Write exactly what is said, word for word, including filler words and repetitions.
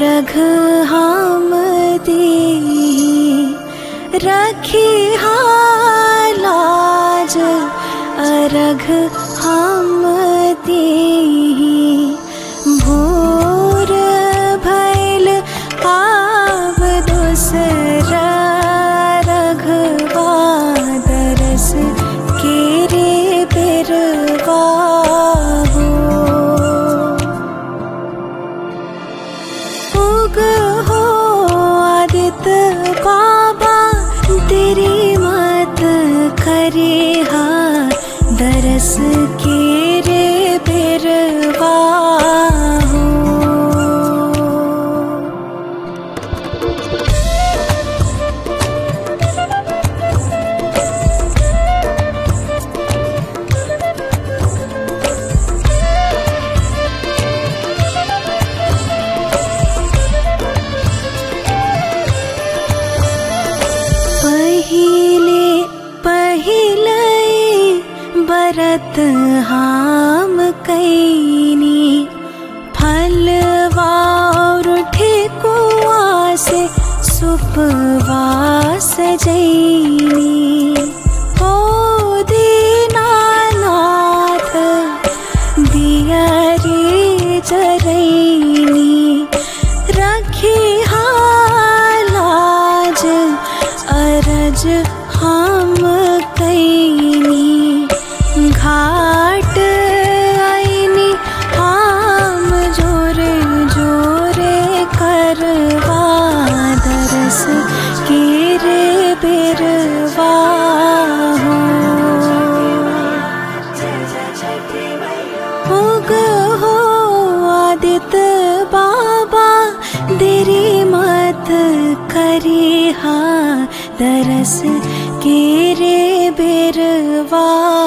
अरघ हम दी रखी लाज, अरघ हम दी भोर भैल आब दूसरा रघवा दरस केरे बिरवा हो। उग हो आदित्य बाबा तेरी मत करे हा दरस केरे बिरवा हो। पहिले पहिले बरत हम कैनी फलवा और ठेकुआ से सुपवा सजैनी। ओ दीनानाथ दियरी जरैनी रखी लाज, अरज हम कैनी घाट आईनी हम जोरे जोरे करवा दरस केरे बिरवा हो। उग हो आदित्य बाबा तेरी मत करे हा दरस केरे बिरवा